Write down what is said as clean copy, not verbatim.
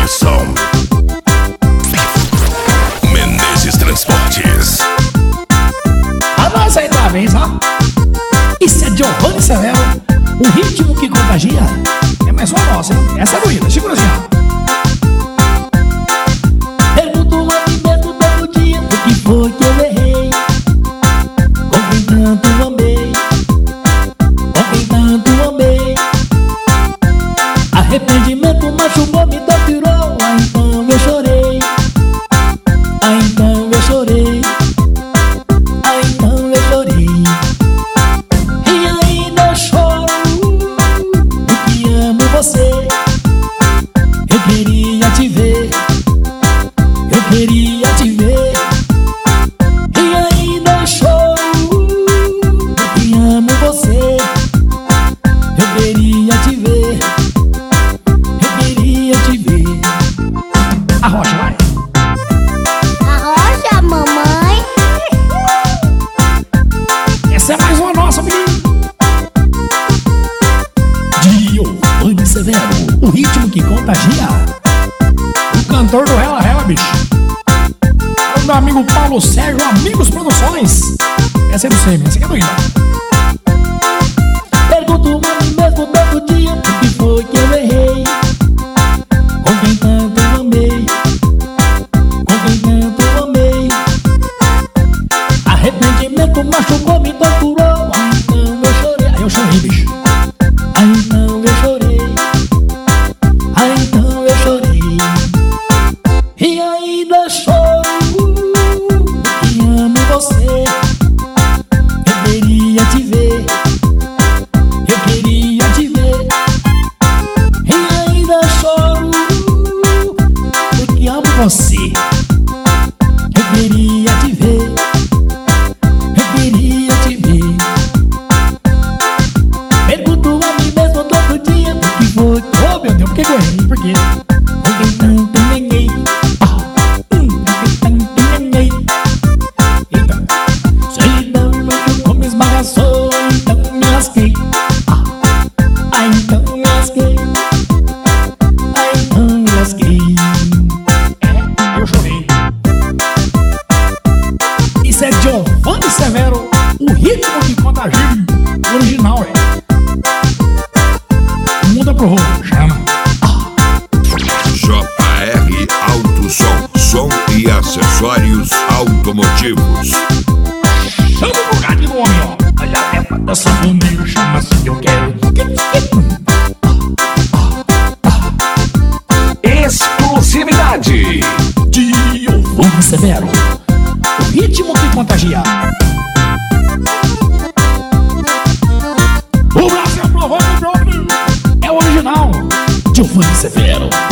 diversão. Menezes Transportes. A nós aí da vez, ó. Isso é Giovanni Severo, o ritmo que contagia. É mais uma nossa, hein? Essa é doída, segura assim, ó. Pergunto a mim mesmo todo dia o que foi que eu errei, com quem tanto amei, com quem tanto amei. Arrependimento machucou, me torturou. Ah, então eu chorei. Ah, então eu chorei. Ah, então eu chorei. E ainda eu choro, porque amo você. Eu queria te ver, eu queria te ver. E ainda eu choro, porque amo você. Eu queria te ver, eu queria te ver. A rocha, vai. A rocha, mamãe. Essa é mais uma nossa, menino. Giovanni Severo, o ritmo que contagia. O cantor do Rela Rela, bicho. O meu amigo Paulo Sérgio, Amigos Produções. Essa é do Semi, essa aqui é do Ida. Pergunto a mim mesmo todo dia o que foi que eu errei, com quem tanto amei, com quem tanto amei. Arrependimento machucou, me torturou. Ah, então eu chorei. Aí eu chorei, bicho. Ah, então eu chorei. Ah, então eu chorei. E ainda choro, porque amo você. Eu queria te ver, eu queria te ver. E ainda choro, porque amo você. Eu queria te ver, eu queria te ver. Pergunto a mim mesmo todo dia o que foi. Oh meu Deus, por que eu errei? Por quê? Com quem tanto ganhei. Com quem tanto ganhei. Eita. Solidão machucou, me esbagaçou. Então me lasquei. Ah, então me lasquei. Ah, então me lasquei. Eu chorei. Isso é Giovanni Severo, o ritmo que contagia. O original, é. Muda pro rolo, chama. JR Auto som e acessórios automotivos. Chama o bugatti do homem, ó. Olha a leva da sanfoneira, chama assim que eu quero. Exclusividade. Giovanni Severo, o ritmo que contagia. O Brasil aprovou o programa. É o original. Giovanni Severo.